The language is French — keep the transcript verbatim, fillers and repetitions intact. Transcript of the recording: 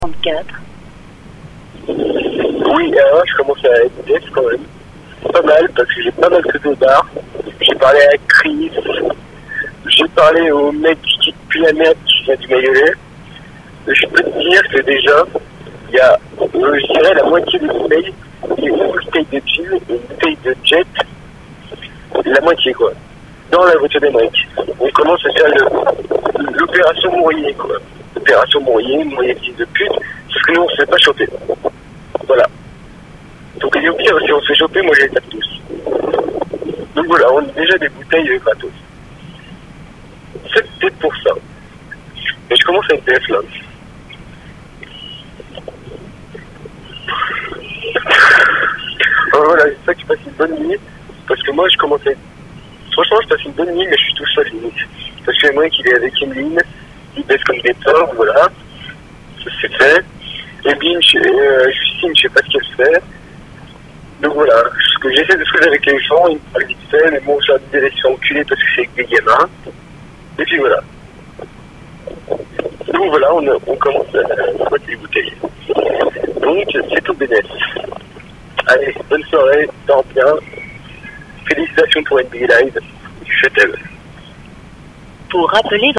trente-quatre. Oui, alors je commence à être def quand même. Pas mal, parce que j'ai pas mal fait de bar. J'ai parlé à Chris. J'ai parlé au mec qui pue la merde qui vient du Mayolet. Je peux te dire que déjà, il y a, euh, je dirais, la moitié des bouteilles. Il y a une bouteille de gin et une bouteille de jet. La moitié, quoi. Dans la voiture des mecs. On commence à faire le, l'opération Mourier, quoi. Opération Mourier, Mourier fils de pute. Parce que nous, on se fait pas choper. Voilà. Donc, il y a au pire, si on se fait choper, moi, je les tape tous. Donc voilà, on a déjà des bouteilles gratos. C'est peut-être pour ça. Mais je commence à être def, là. Alors voilà, j'espère que tu passes une bonne nuit. Parce que moi, je commence à être... Franchement, je passe une bonne nuit, mais je suis tout seul, limite. Parce que moi, qu'il est avec Emeline, il baisse comme des porcs, voilà. Ça c'est fait. Et Bim, je, euh, Justine, je sais pas ce qu'elle fait. Donc voilà, ce que j'essaie de faire avec les gens, ils me parlent vite fait, mais bon, j'ai envie de les laisser enculer parce que c'est avec des gamins. Et puis voilà. Donc voilà, on, a, on commence à boire des bouteilles. Donc, c'est tout bénef. Allez, bonne soirée, dors bien. Félicitations pour N B A Live. Je t'aime. Pour rappeler